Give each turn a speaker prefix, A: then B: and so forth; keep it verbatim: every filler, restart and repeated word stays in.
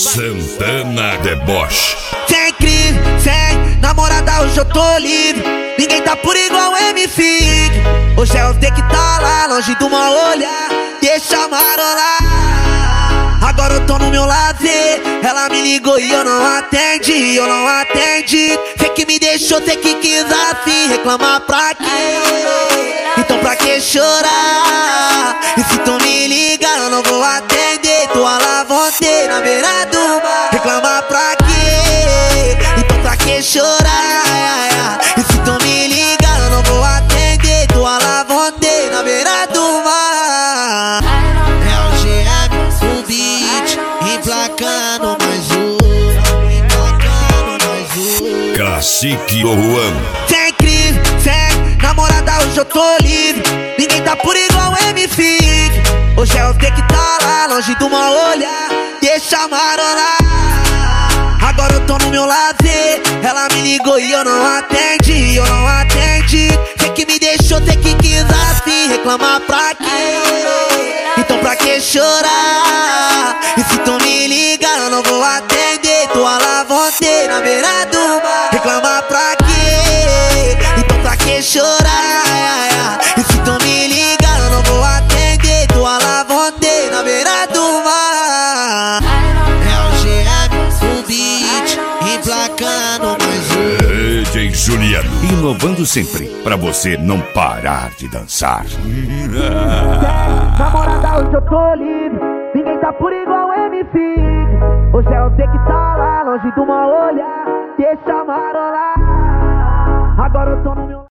A: Santana Deboche.
B: Sem crime, sem namorada, hoje eu tô livre. Ninguém tá por igual M F. Hoje é o dia que tá lá, longe do mal olhar. Deixa marolar. Agora eu tô no meu lazer. Ela me ligou e eu não atendi, eu não atendi. Cê que me deixou, cê que quis assim. Reclamar pra quê? Então pra que chorar? E se tu me ligar eu não vou atender. Tô à la vontade na beira do bar. Reclamar pra quê? Então pra que chorar? E se tu me ligar eu não vou atender. Tô à la vontade na beira do mar. É o G M, o beat, emplacando mais um, emplacando mais um.
A: Cacique Don Juan.
B: Sem crime, sem namorada, hoje eu tô livre. Ninguém tá por igual M F. Hoje é o dia que tá lá, longe do mal olhar. Deixa marolar. Agora eu tô no meu lazer. Ela me ligou e eu não atendi, eu não atendi. Cê que me deixou, cê que quis assim. Reclamar pra quê? Então pra que chorar? E se tu me ligar eu não vou atender. Tô à la vontade na beira do bar. Reclamar pra quê? Então pra que chorar? E se tu me ligar eu não vou atender. Tô à la vontade na beira do mar. É o G M, o beat, emplacando mais um.
A: D J Juliano. Inovando sempre, pra você não parar de dançar.
B: Namorada, hoje eu tô livre. Ninguém tá por igual M F. Hoje é o dia que tá lá, longe do mal olhar. Deixa marolar. Agora eu tô no meu